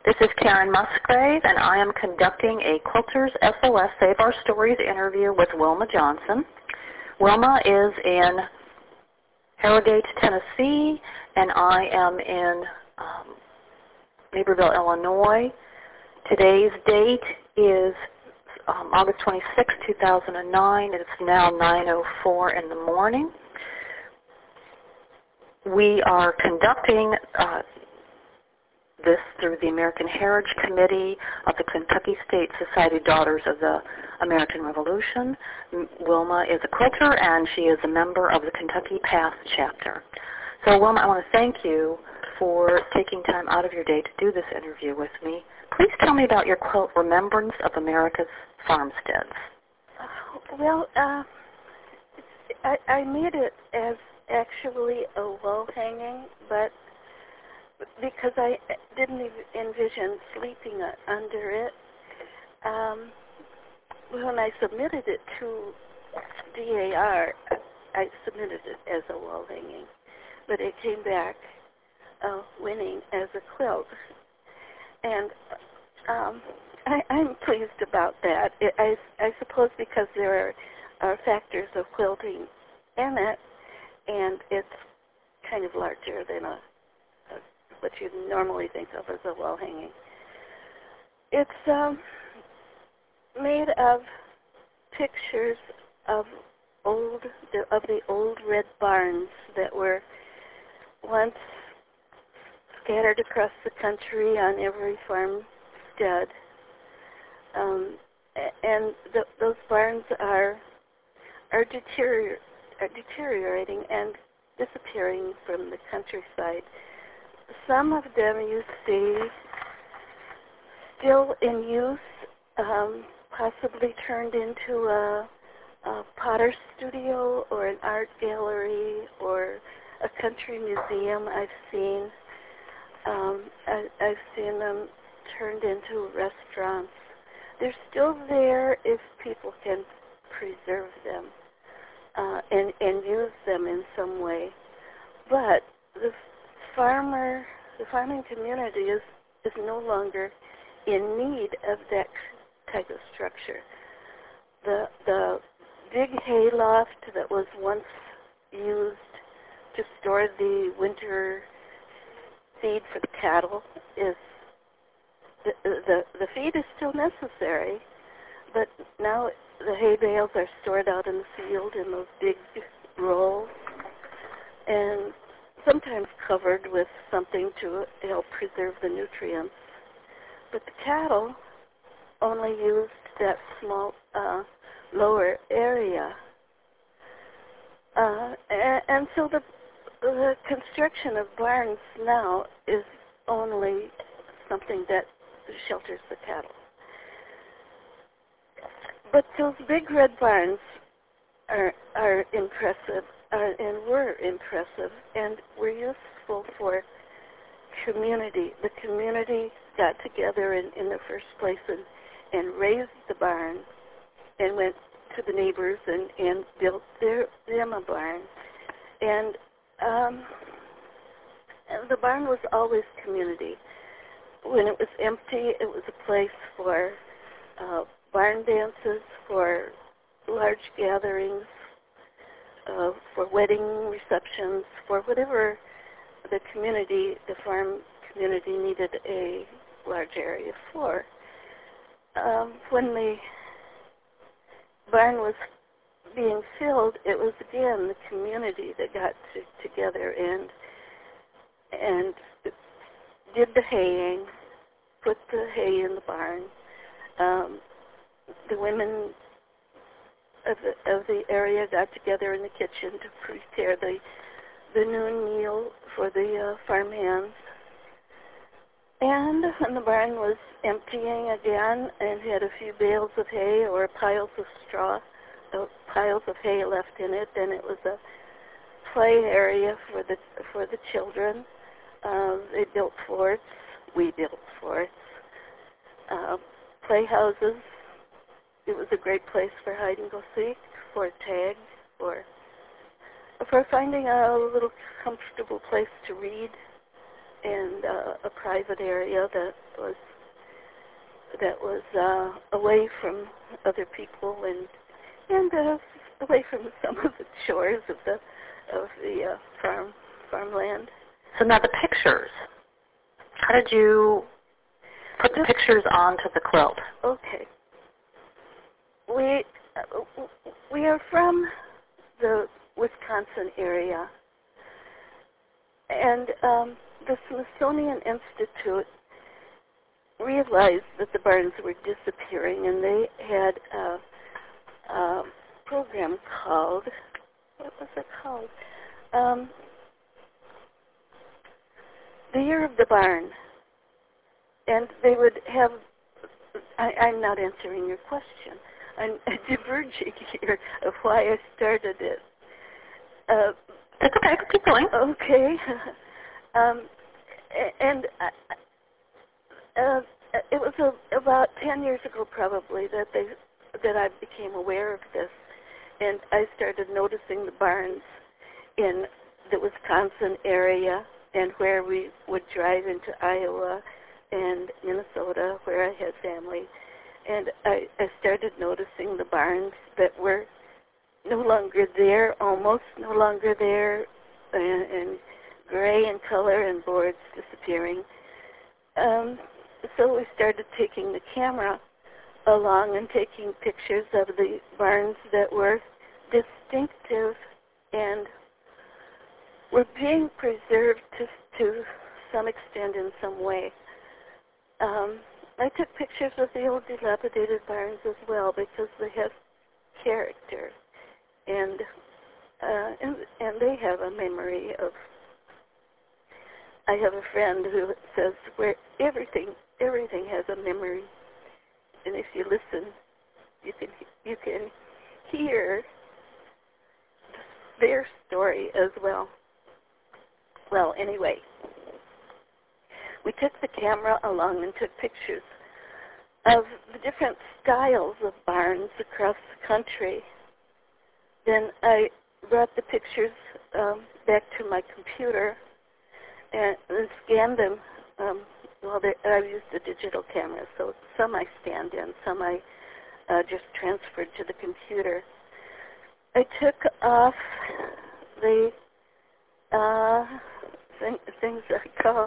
This is Karen Musgrave, and I am conducting a Quilters SOS Save Our Stories interview with Wilma Johnson. Wilma is in Harrogate, Tennessee, and I am in Naperville, Illinois. Today's date is August 26, 2009. It's now 9:04 in the morning. We are conducting this through the American Heritage Committee of the Kentucky State Society Daughters of the American Revolution. Wilma is a quilter, and she is a member of the Kentucky Path chapter. So, Wilma, I want to thank you for taking time out of your day to do this interview with me. Please tell me about your quilt, Remembrance of America's Farmsteads. Well, I made it as actually a wall hanging, but because I didn't envision sleeping under it, when I submitted it to DAR, I submitted it as a wall hanging, but it came back winning as a quilt, and I'm pleased about that. I suppose because there are factors of quilting in it, and it's kind of larger than what you normally think of as a wall hanging. It's made of pictures of the old red barns that were once scattered across the country on every farmstead, and those barns are deteriorating and disappearing from the countryside. Some of them you see still in use, possibly turned into a potter's studio or an art gallery or a country museum. I've seen them turned into restaurants. They're still there if people can preserve them and use them in some way. But the farming community is no longer in need of that type of structure. The big hay loft that was once used to store the winter feed for the cattle is the feed is still necessary, but now the hay bales are stored out in the field in those big rolls, and sometimes covered with something to help preserve the nutrients. But the cattle only used that small, lower area. And so the construction of barns now is only something that shelters the cattle. But those big red barns are impressive, and were impressive, and were useful for community. The community got together in the first place and raised the barn and went to the neighbors and built them a barn. And the barn was always community. When it was empty, it was a place for barn dances, for large gatherings, for wedding receptions, for whatever the farm community needed a large area for. When the barn was being filled, it was again the community that got together and did the haying, put the hay in the barn. The women of the area got together in the kitchen to prepare the noon meal for the farm hands. And when the barn was emptying again and had a few bales of hay or piles of straw, piles of hay left in it, then it was a play area for the children. They built forts. We built forts. Playhouses. It was a great place for hide and go seek, for tag, for finding a little comfortable place to read and a private area that was away from other people and away from some of the shores of the farmland. So now the pictures. How did you put the pictures onto the quilt? Okay. We are from the Wisconsin area, and the Smithsonian Institute realized that the barns were disappearing, and they had a program called, what was it called? The Year of the Barn. And they would have, I'm not answering your question. I'm diverging here of why I started it. That's okay, keep going. Okay. And it was about 10 years ago probably that I became aware of this. And I started noticing the barns in the Wisconsin area and where we would drive into Iowa and Minnesota where I had family. And I started noticing the barns that were no longer there, almost no longer there, and gray in color and boards disappearing. So we started taking the camera along and taking pictures of the barns that were distinctive and were being preserved to some extent in some way. I took pictures of the old dilapidated barns as well because they have character, and they have a memory of. I have a friend who says where everything has a memory, and if you listen, you can hear their story as well. Well, anyway, we took the camera along and took pictures of the different styles of barns across the country. Then I brought the pictures back to my computer and scanned them. I used a digital camera, so some I scanned in, some I just transferred to the computer. I took off the things I call,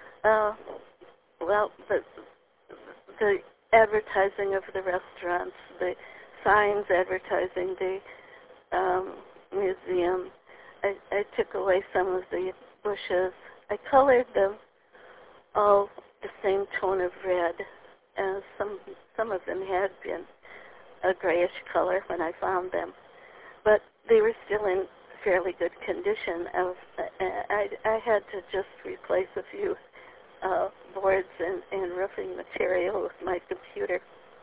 the advertising of the restaurants, the signs advertising the museum. I took away some of the bushes. I colored them all the same tone of red, and some of them had been a grayish color when I found them, but they were still in fairly good condition. I had to just replace a few boards and roofing material with my computer.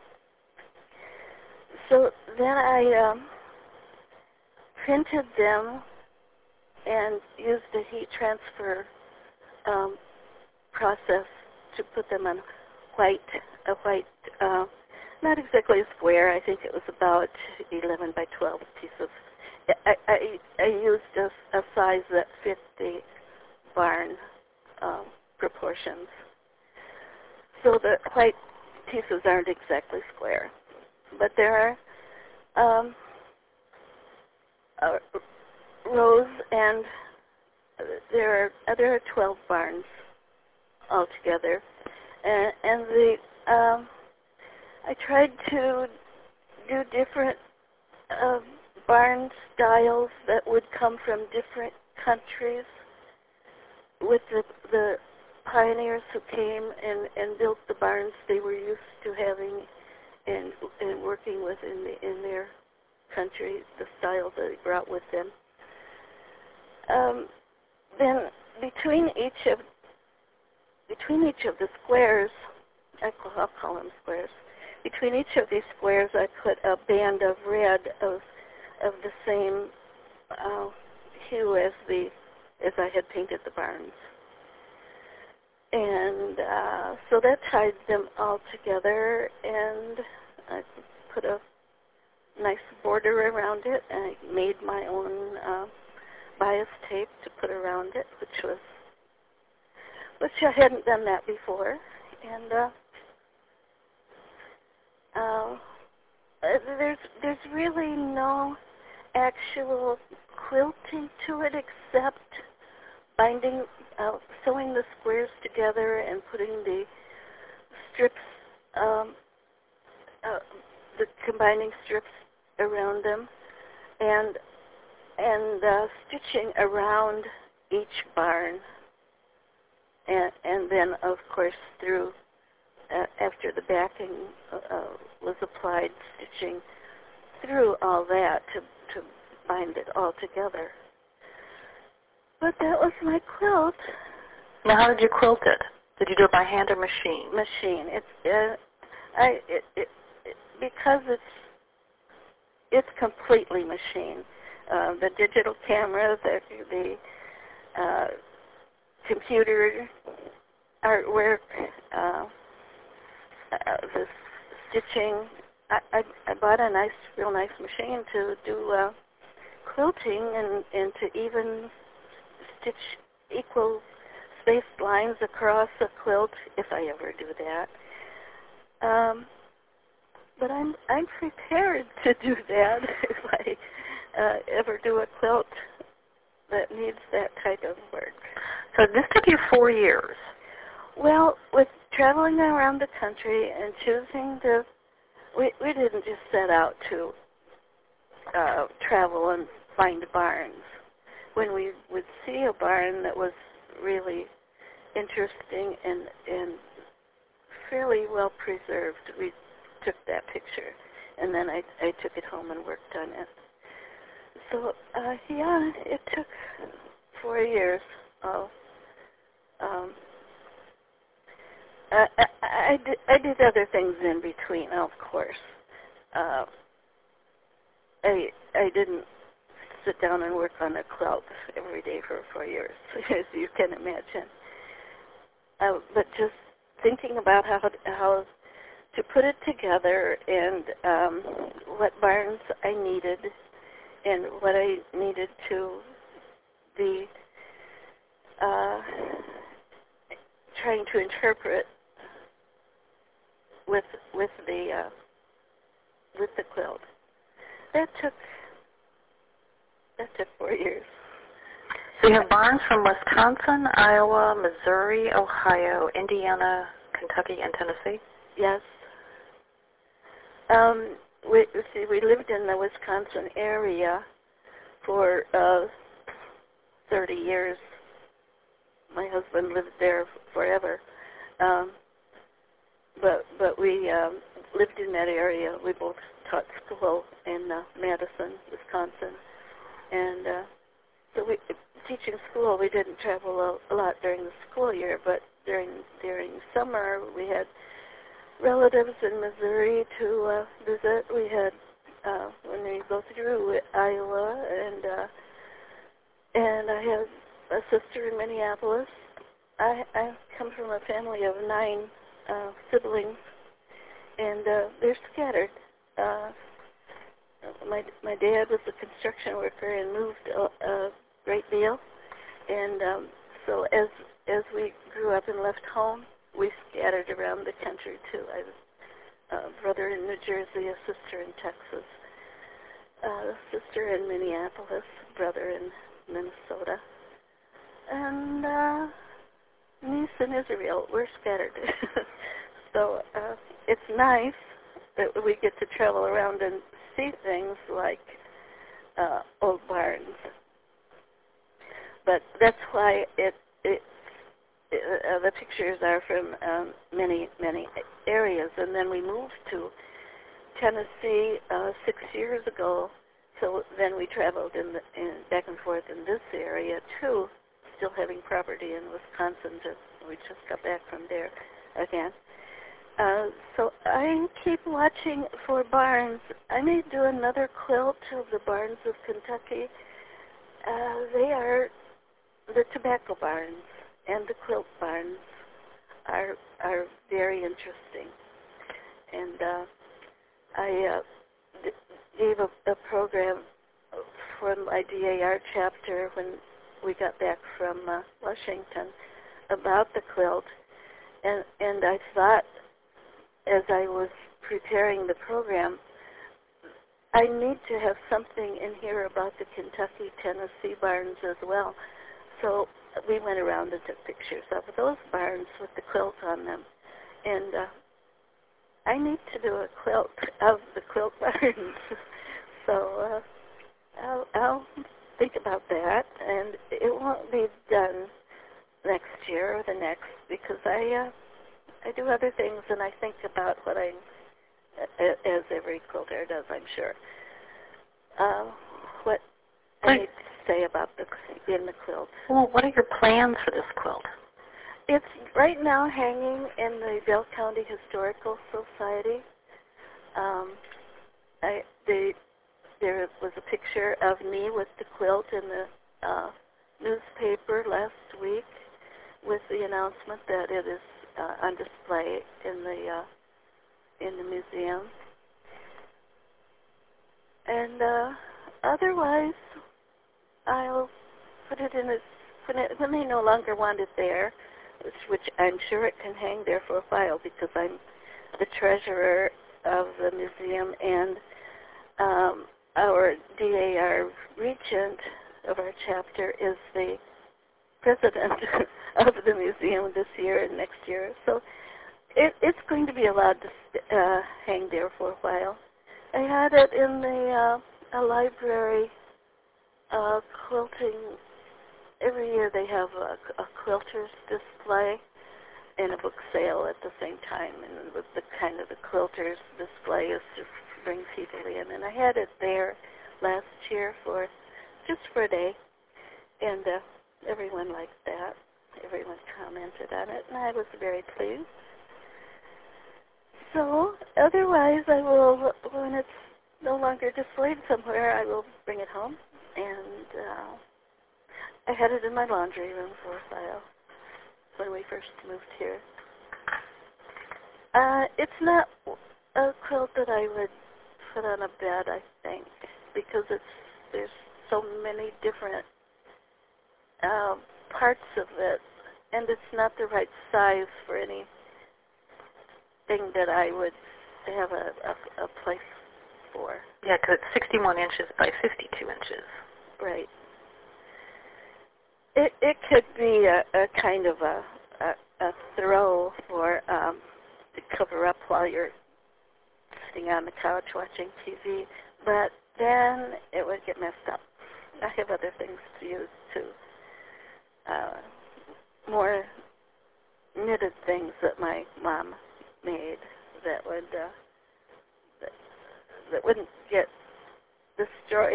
So then I printed them and used a heat transfer process to put them on a white, not exactly a square. I think it was about 11 by 12 piece of. I used a size that fit the barn proportions. So the white pieces aren't exactly square, but there are rows, and there are 12 barns altogether, and I tried to do different barn styles that would come from different countries with the pioneers who came and built the barns they were used to having and working with in their country, the style that they brought with them. Then between each of the squares, I'll call them squares. Between each of these squares, I put a band of red of the same hue as I had painted the barns, and so that tied them all together. And I put a nice border around it, and I made my own bias tape to put around it, which which I hadn't done that before. And there's really no actual quilting to it except binding, sewing the squares together and putting the strips, the combining strips around them, and stitching around each barn, and then of course through after the backing was applied, stitching through all that to bind it all together. But that was my quilt. Now, how did you quilt it? Did you do it by hand or machine? Machine. Because it's completely machine. The digital camera, the computer artwork, the stitching. I bought a real nice machine to do quilting and to even stitch equal spaced lines across a quilt if I ever do that. But I'm prepared to do that if I ever do a quilt that needs that type of work. So this took you 4 years. Well, with traveling around the country and choosing to, we didn't just set out to travel and find barns. When we would see a barn that was really interesting and fairly well preserved, we took that picture, and then I took it home and worked on it. So yeah, it took 4 years. I did other things in between, of course. I didn't sit down and work on a quilt every day for 4 years, as you can imagine. But just thinking about how to put it together and what barns I needed and what I needed to be trying to interpret with the quilt. That took 4 years. So you have barns from Wisconsin, Iowa, Missouri, Ohio, Indiana, Kentucky, and Tennessee? Yes. We lived in the Wisconsin area for 30 years. My husband lived there forever. But we lived in that area. We both taught school in Madison, Wisconsin. And so teaching school, we didn't travel a lot during the school year, but during summer we had relatives in Missouri to visit. We had when we go through Iowa, and I have a sister in Minneapolis. I come from a family of 9 siblings, and they're scattered. My dad was a construction worker and moved a great deal, and so as we grew up and left home, we scattered around the country too. I have a brother in New Jersey, a sister in Texas, a sister in Minneapolis, brother in Minnesota, and niece in Israel. We're scattered. So it's nice that we get to travel around and see things like old barns. But that's why the pictures are from many areas. And then we moved to Tennessee 6 years ago. So then we traveled back and forth in this area too, still having property in Wisconsin. We just got back from there again. So I keep watching for barns. I may do another quilt of the barns of Kentucky. They are the tobacco barns, and the quilt barns are very interesting. And I gave a program for my DAR chapter when we got back from Washington about the quilt, and I thought as I was preparing the program, I need to have something in here about the Kentucky-Tennessee barns as well. So we went around and took pictures of those barns with the quilt on them. And I need to do a quilt of the quilt barns. So I'll think about that. And it won't be done next year or the next because I do other things and I think about what as every quilter does, I'm sure. What I need to say about the quilt. Well, what are your plans for this quilt? It's right now hanging in the Bell County Historical Society. There was a picture of me with the quilt in the newspaper last week with the announcement that it is on display in the museum. And otherwise, I'll put it in when they no longer want it there, which I'm sure it can hang there for a while because I'm the treasurer of the museum and our DAR regent of our chapter is the president of the museum this year and next year. So it's going to be allowed to hang there for a while. I had it in the a library quilting. Every year they have a quilters display and a book sale at the same time. And with the kind of the quilters display is to bring people in. And I had it there last year just for a day. And everyone liked that. Everyone commented on it, and I was very pleased. So otherwise, I will, when it's no longer displayed somewhere, I will bring it home. And I had it in my laundry room for a while when we first moved here. It's not a quilt that I would put on a bed, I think, because there's so many different parts of it, and it's not the right size for anything that I would have a place for. Yeah, because it's 61 inches by 52 inches. Right. It could be a kind of a throw for to cover up while you're sitting on the couch watching TV, but then it would get messed up. I have other things to use too. More knitted things that my mom made that wouldn't get destroyed.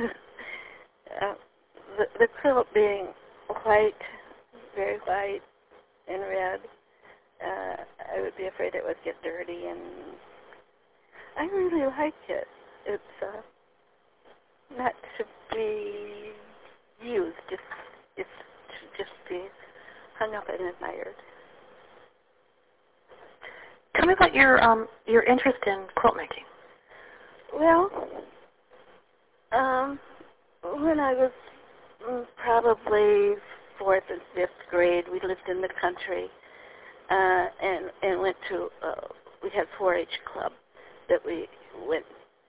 The quilt being white, very white and red, I would be afraid it would get dirty, and I really like it. It's not to be used, it's to just be hung up and admired. Tell me about your interest in quilt making. Well, when I was probably 4th and 5th grade, we lived in the country and went to, we had 4-H club that we went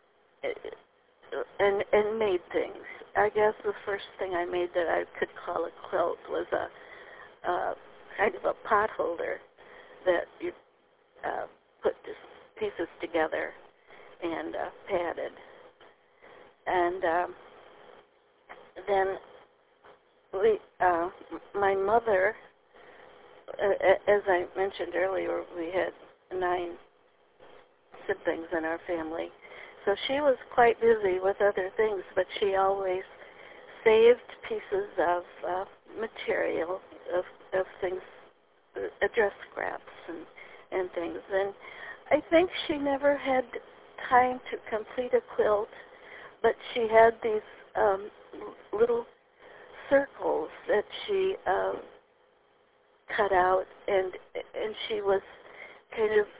and made things. I guess the first thing I made that I could call a quilt was a kind of a pot holder that you put just pieces together and padded. And then my mother, as I mentioned earlier, we had 9 siblings in our family. So she was quite busy with other things, but she always saved pieces of material, of things, dress scraps and things. And I think she never had time to complete a quilt, but she had these little circles that she cut out, and she was kind of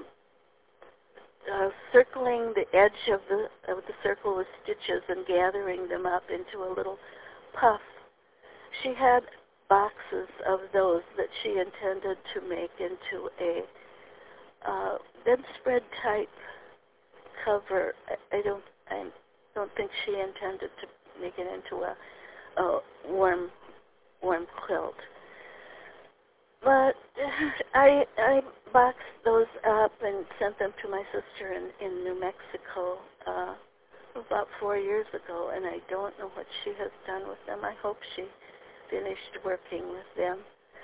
circling the edge of the circle with stitches and gathering them up into a little puff. She had boxes of those that she intended to make into a bedspread type cover. I don't think she intended to make it into a warm quilt. But I boxed those up and sent them to my sister in New Mexico about 4 years ago, and I don't know what she has done with them. I hope she finished working with them.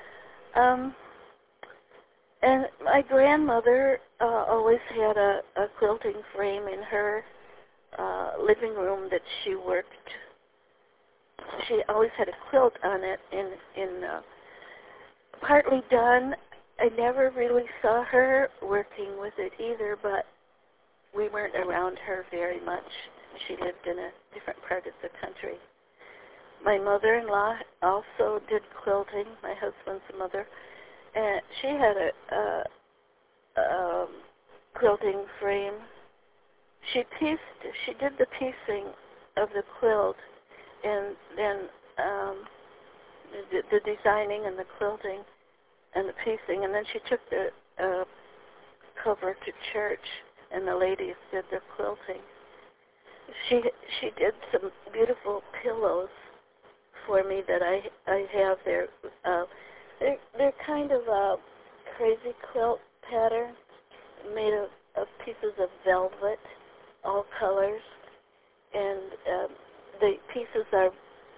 And my grandmother always had a quilting frame in her living room that she worked. She always had a quilt on it in partly done. I never really saw her working with it either, but we weren't around her very much. She lived in a different part of the country. My mother-in-law also did quilting, my husband's mother, and she had a quilting frame. She did the piecing of the quilt, and then the designing and the quilting and the piecing, and then she took the cover to church, and the ladies did the quilting. She did some beautiful pillows for me that I have there. They're kind of a crazy quilt pattern made of pieces of velvet, all colors, and the pieces are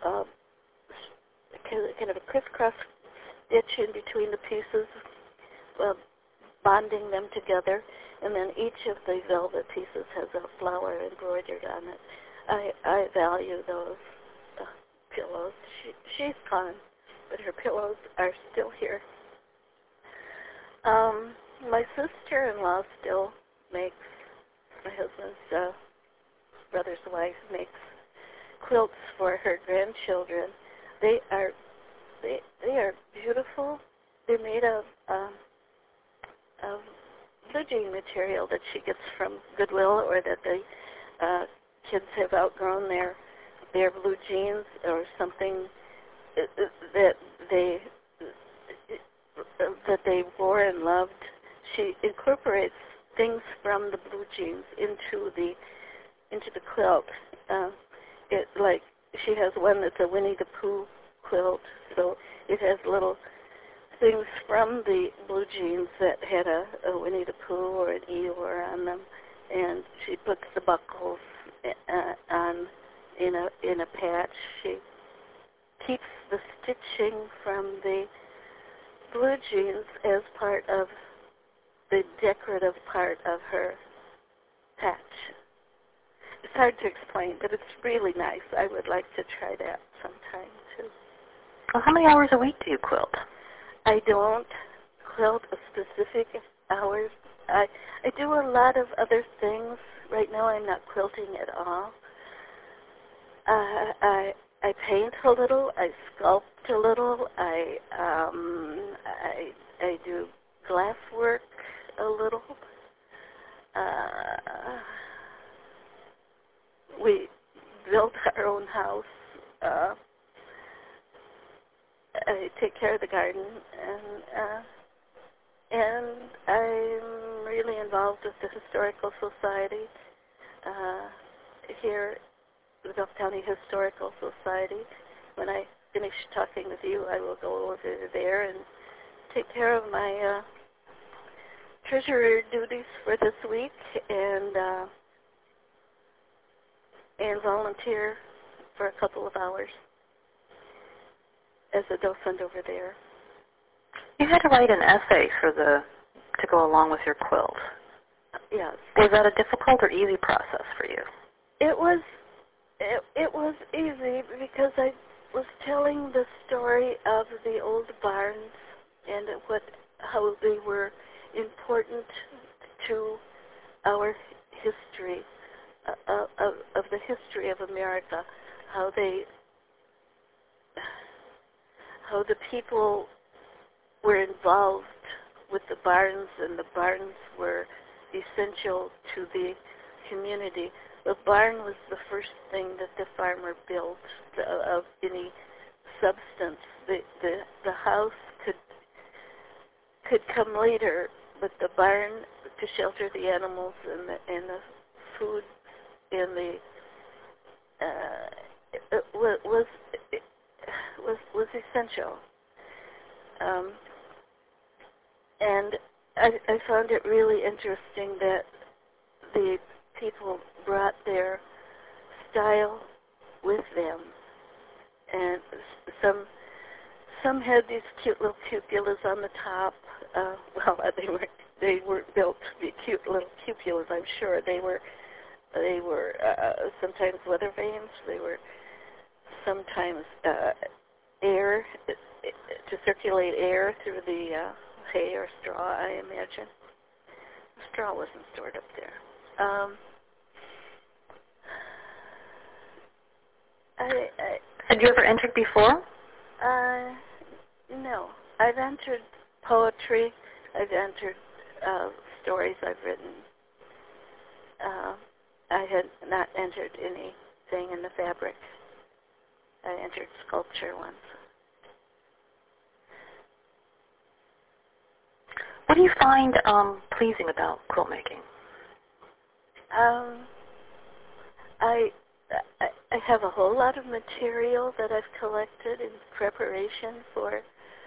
kind of a crisscross stitch in between the pieces, bonding them together, and then each of the velvet pieces has a flower embroidered on it. I value those pillows. She's gone, but her pillows are still here. My sister-in-law still makes, my husband's brother's wife makes quilts for her grandchildren. They are beautiful. They're made of blue jean material that she gets from Goodwill, or that the kids have outgrown their blue jeans or something that they wore and loved. She incorporates things from the blue jeans into the quilt. Like she has one that's a Winnie the Pooh quilt, so it has little things from the blue jeans that had a Winnie the Pooh or an Eeyore on them, and she puts the buckles on in a patch. She keeps the stitching from the blue jeans as part of the decorative part of her patch. It's hard to explain, but it's really nice. I would like to try that sometime too. Well, how many hours a week do you quilt? I don't quilt a specific hours. I do a lot of other things. Right now I'm not quilting at all. I paint a little. I sculpt a little. I do glass work a little. We built our own house. I take care of the garden, and I'm really involved with the Historical Society here, the Gulf County Historical Society. When I finish talking with you, I will go over there and take care of my treasurer duties for this week, and volunteer for a couple of hours as a docent over there. You had to write an essay to go along with your quilt. Yes. Was that a difficult or easy process for you? It was easy because I was telling the story of the old barns and how they were important to our history, of the history of America, how the people were involved with the barns, and the barns were essential to the community. The barn was the first thing that the farmer built of any substance. The house could come later, but the barn to shelter the animals and the food and the was essential. And I found it really interesting that the people brought their style with them, and some had these cute little cupolas on the top. Well, they weren't built to be cute little cupolas. I'm sure they were sometimes weather vanes. They were sometimes air to circulate air through the hay or straw, I imagine. The straw wasn't stored up there. Had you ever entered before? No. I've entered poetry. I've entered stories I've written. I had not entered anything in the fabric. I entered sculpture once. What do you find pleasing about quilt making? I have a whole lot of material that I've collected in preparation for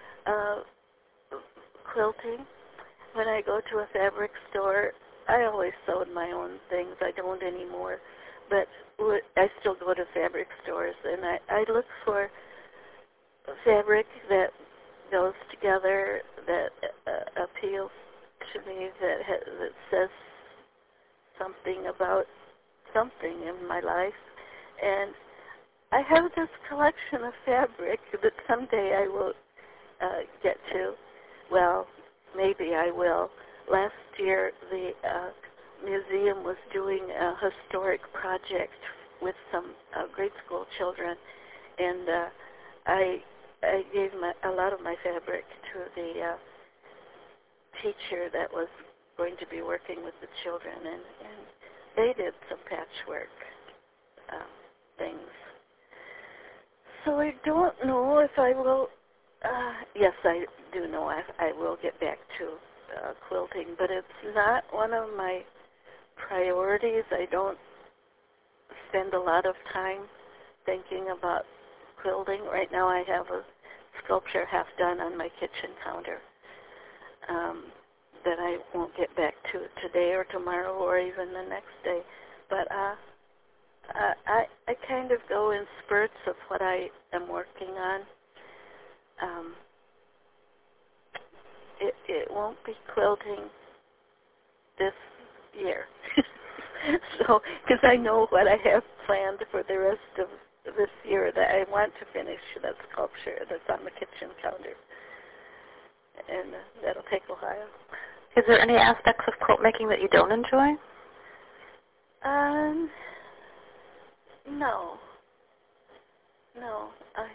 quilting. When I go to a fabric store, I always sewed my own things. I don't anymore, but I still go to fabric stores, and I look for fabric that goes together, that appeals to me, that says something about something in my life. And I have this collection of fabric that someday I will get to. Well, maybe I will. Last year, the museum was doing a historic project with some grade school children, and I gave a lot of my fabric to the teacher that was going to be working with the children, and they did some patchwork things. So I don't know if I will, yes, I do know I will get back to quilting, but it's not one of my priorities. I don't spend a lot of time thinking about quilting. Right now I have a sculpture half done on my kitchen counter that I won't get back to today or tomorrow or even the next day. But I kind of go in spurts of what I am working on. It won't be quilting this year. So, because I know what I have planned for the rest of this year, that I want to finish that sculpture that's on the kitchen counter. And that'll take a while. Is there any aspects of quilt making that you don't enjoy? No. No,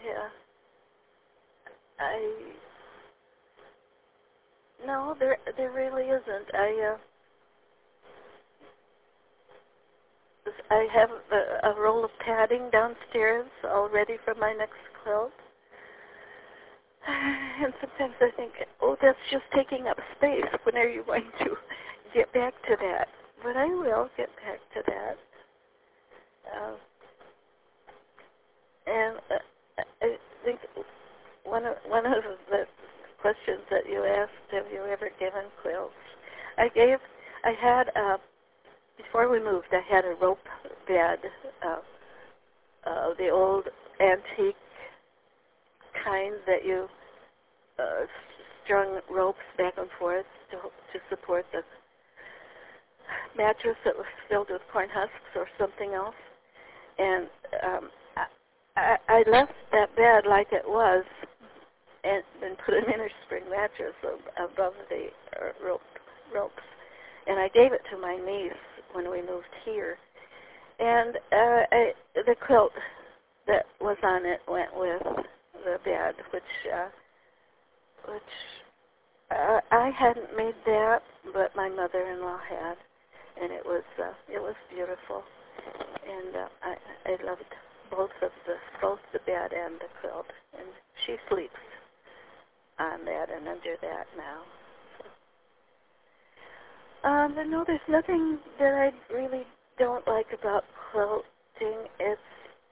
no, there really isn't. I have a roll of padding downstairs all ready for my next quilt. And sometimes I think, oh, that's just taking up space. When are you going to get back to that? But I will get back to that. And I think one of the questions that you asked, have you ever given quilts? I had, before we moved, I had a rope bed, the old antique kind that you strung ropes back and forth to support the mattress that was filled with corn husks or something else. And I left that bed like it was and put an inner spring mattress above the ropes. And I gave it to my niece when we moved here. And the quilt that was on it went with the bed, which I hadn't made that, but my mother-in-law had, and it was beautiful, and I loved both the bed and the quilt, and she sleeps on that and under that now. But no, there's nothing that I really don't like about quilting. It's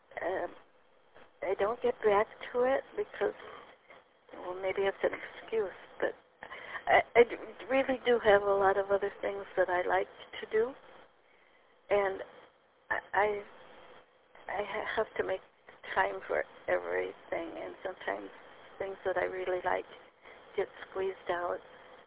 I don't get back to it because, well, maybe it's an excuse, but I really do have a lot of other things that I like to do, and I have to make time for everything, and sometimes things that I really like get squeezed out.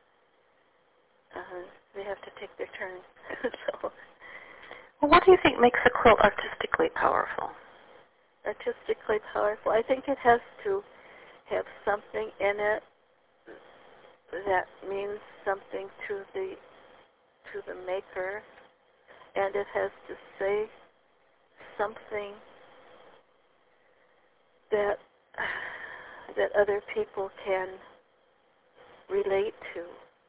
They have to take their turn. So, well, what do you think makes a quilt artistically powerful? Artistically powerful. I think it has to have something in it that means something to the maker, and it has to say something that other people can relate to.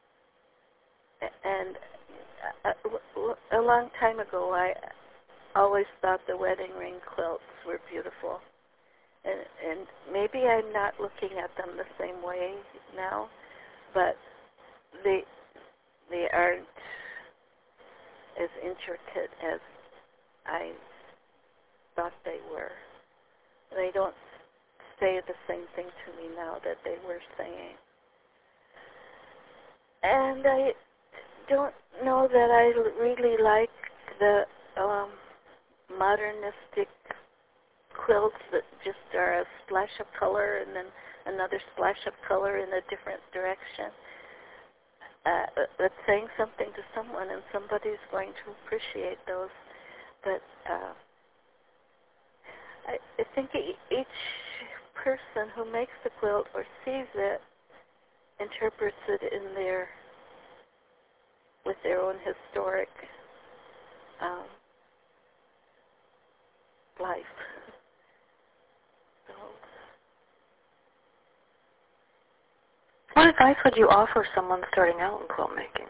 And a long time ago, I always thought the wedding ring quilts were beautiful. And maybe I'm not looking at them the same way now, but they aren't as intricate as I thought they were. They don't say the same thing to me now that they were saying. And I don't know that I really like the modernistic quilts that just are a splash of color and then another splash of color in a different direction. That's saying something to someone, and somebody's going to appreciate those. But I think each person who makes the quilt or sees it interprets it with their own historic life. So, what advice would you offer someone starting out in quilt making?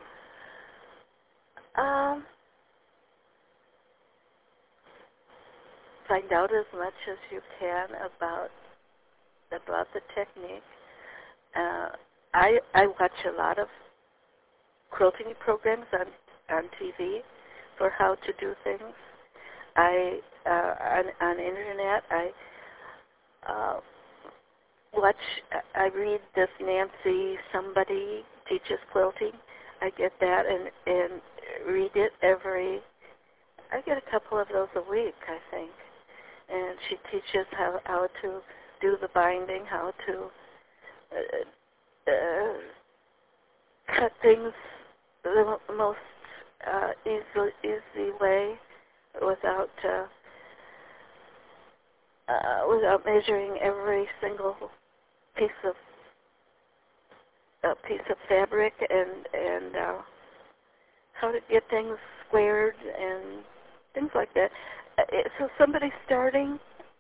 Find out as much as you can about the technique. I watch a lot of quilting programs on TV for how to do things. On internet, I read this Nancy somebody teaches quilting. I get that and read it I get a couple of those a week, I think. And she teaches how to do the binding, how to cut things the most easy way without measuring every single piece of fabric and how to get things squared and things like that. So somebody starting,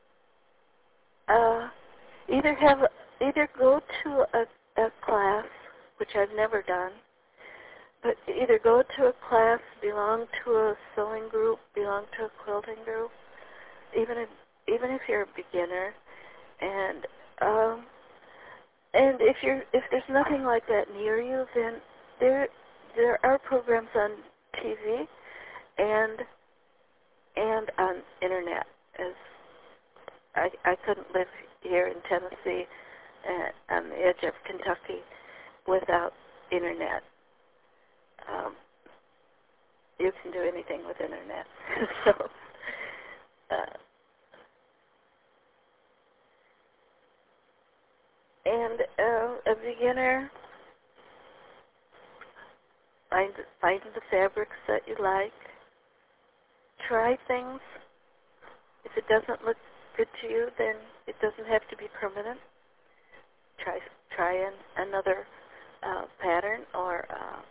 either go to a class, which I've never done, but either go to a class, belong to a sewing group, belong to a quilting group, even if you're a beginner, and if there's nothing like that near you, then there are programs on TV and on internet. As I couldn't live here in Tennessee on the edge of Kentucky without internet. You can do anything with internet. So and a beginner, find the fabrics that you like. Try things. If it doesn't look good to you, then it doesn't have to be permanent. Try another pattern or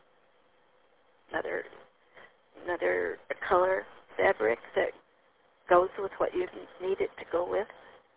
another color fabric that goes with what you need it to go with.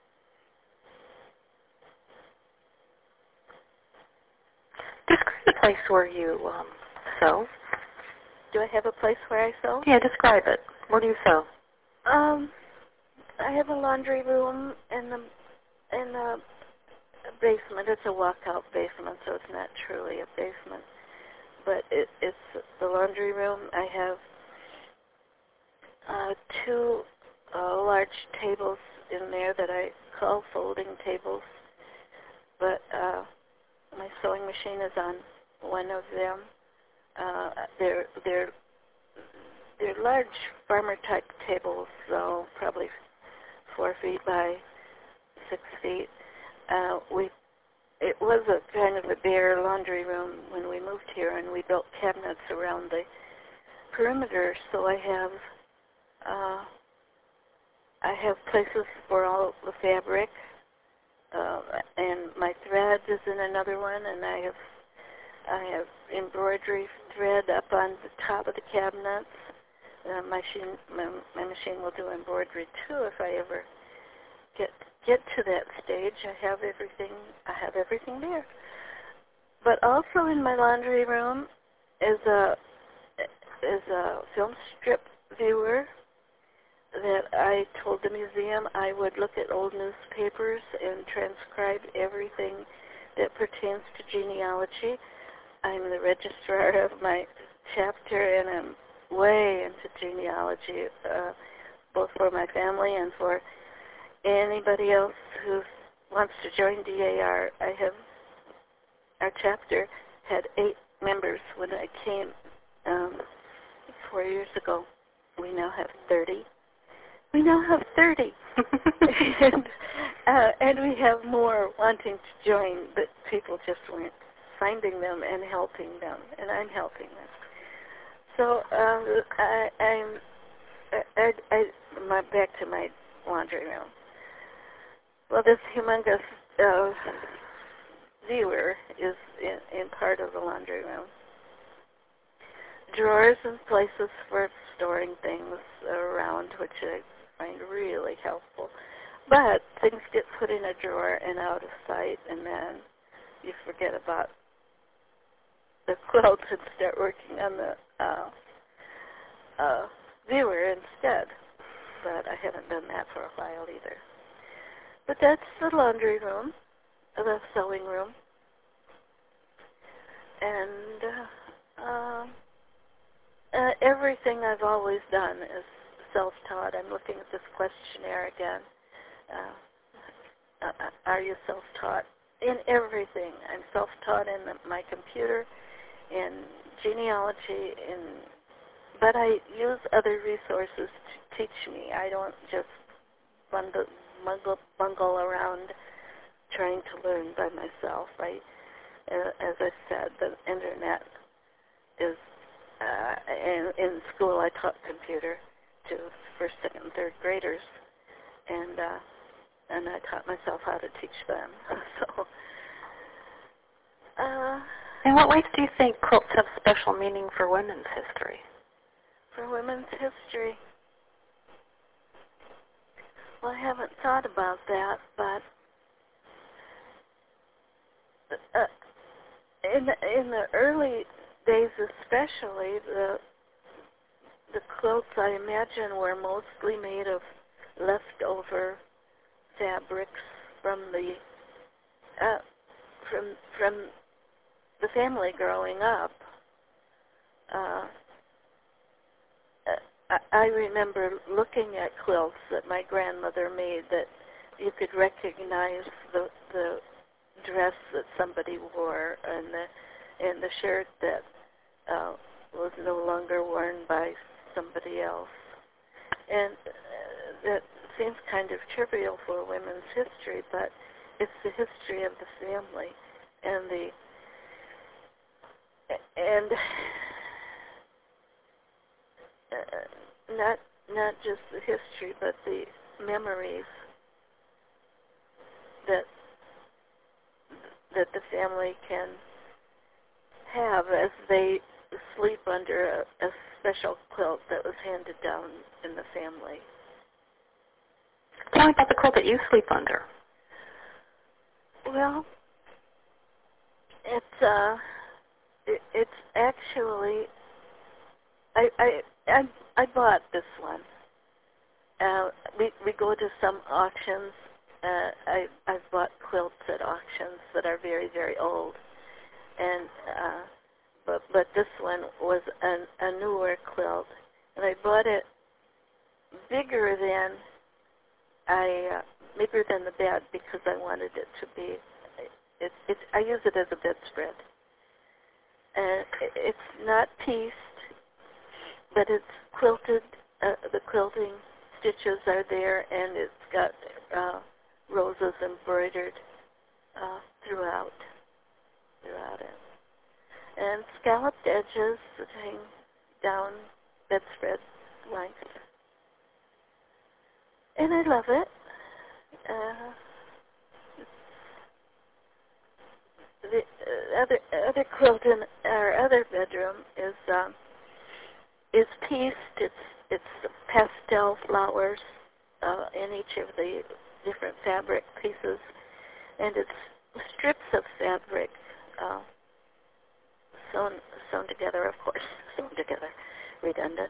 Describe the place where you sew. Do I have a place where I sew? Yeah, describe it. Where do you sew? I have a laundry room in the basement. It's a walkout basement, so it's not truly a basement. But it's the laundry room. I have two large tables in there that I call folding tables. But my sewing machine is on one of them. They're large farmer type tables, so probably 4 feet by 6 feet. It was a kind of a bare laundry room when we moved here, and we built cabinets around the perimeter. So I have places for all the fabric, and my thread is in another one, and I have embroidery thread up on the top of the cabinets. My machine will do embroidery too if I ever get to that stage. I have everything there. But also in my laundry room is a film strip viewer that I told the museum I would look at old newspapers and transcribe everything that pertains to genealogy. I'm the registrar of my chapter, and I'm way into genealogy, both for my family and for anybody else who wants to join DAR. Our chapter had 8 members when I came 4 years ago. We now have 30. And we have more wanting to join, but people just weren't finding them and helping them, and I'm helping them. So back to my laundry room. Well, this humongous viewer is in part of the laundry room. Drawers and places for storing things around, which I find really helpful. But things get put in a drawer and out of sight, and then you forget about the quilts and start working on the viewer instead. But I haven't done that for a while either. But that's the laundry room, the sewing room, and everything I've always done is self-taught. I'm looking at this questionnaire again. Are you self-taught? In everything. I'm self-taught in my computer, in genealogy, but I use other resources to teach me. I don't just bungle around trying to learn by myself. As I said, the internet is, in school I taught computer to first, second, and third graders, and I taught myself how to teach them. So, in what ways do you think quilts have special meaning for women's history? For women's history? Well, I haven't thought about that, but in the early days especially, the quilts I imagine were mostly made of leftover fabrics from the family growing up. I remember looking at quilts that my grandmother made that you could recognize the dress that somebody wore and the shirt that was no longer worn by somebody else. And that seems kind of trivial for women's history, but it's the history of the family and not just the history, but the memories that the family can have as they sleep under a special quilt that was handed down in the family. Tell me about the quilt that you sleep under. Well, it's actually I bought this one, we go to some auctions. I've bought quilts at auctions that are very, very old, and but this one was a newer quilt, and I bought it bigger than the bed because I wanted it to be. I use it as a bedspread, and it's not pieced, but it's quilted. The quilting stitches are there, and it's got roses embroidered throughout it, and scalloped edges that hang down bedspread length. And I love it. The other quilt in our other bedroom is pieced. It's pastel flowers in each of the different fabric pieces, and it's strips of fabric sewn together, of course, redundant.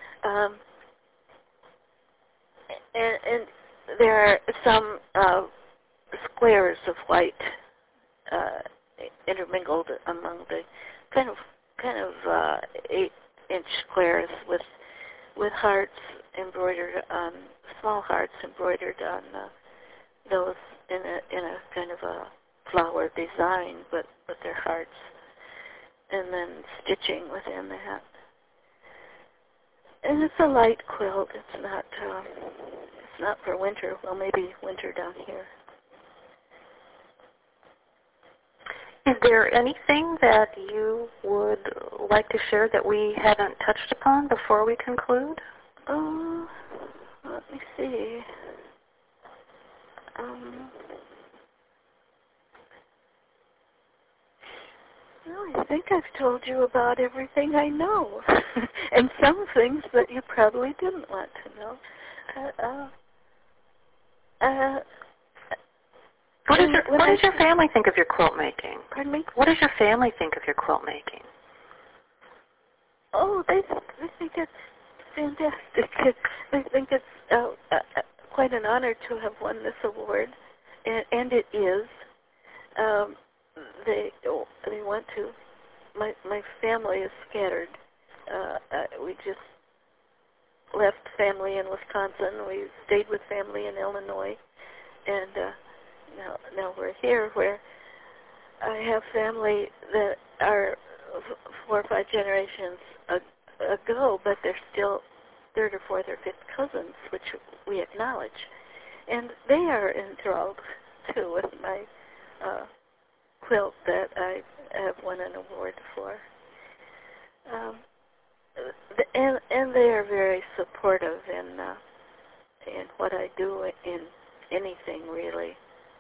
And there are some squares of white intermingled among the kind of 8-inch squares with hearts embroidered on small hearts embroidered on those in a kind of a flower design, but they're hearts, and then stitching within that. And it's a light quilt. It's not for winter. Well, maybe winter down here. Is there anything that you would like to share that we haven't touched upon before we conclude? Let me see. Well, I think I've told you about everything I know, and some things that you probably didn't want to know. What does your family think of your quilt making? Pardon me? What does your family think of your quilt making? Oh, they think it's fantastic. They think it's quite an honor to have won this award, and it is. They want to. My family is scattered. We just left family in Wisconsin. We stayed with family in Illinois, and now we're here, where I have family that are 4 or 5 generations ago, but they're still 3rd or 4th or 5th cousins, which we acknowledge, and they are enthralled too with my quilt that I have won an award for. And they are very supportive in what I do in anything really.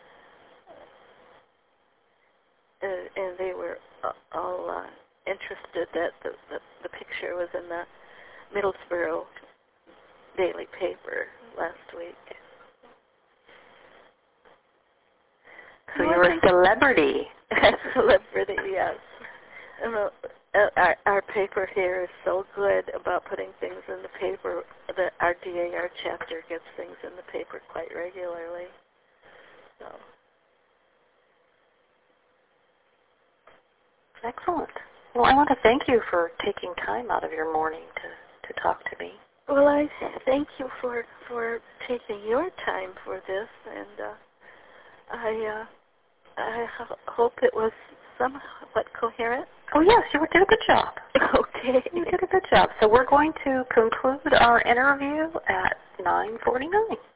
And they were all interested that the picture was in the Middlesboro Daily Paper last week. So you're a celebrity. A celebrity, yes. And our paper here is so good about putting things in the paper that our DAR chapter gets things in the paper quite regularly. So. Excellent. Well, I want to thank you for taking time out of your morning to talk to me. Well, I thank you for taking your time for this, and I hope it was somewhat coherent. Oh, yes, you did a good job. Okay. You did a good job. So we're going to conclude our interview at 9:49.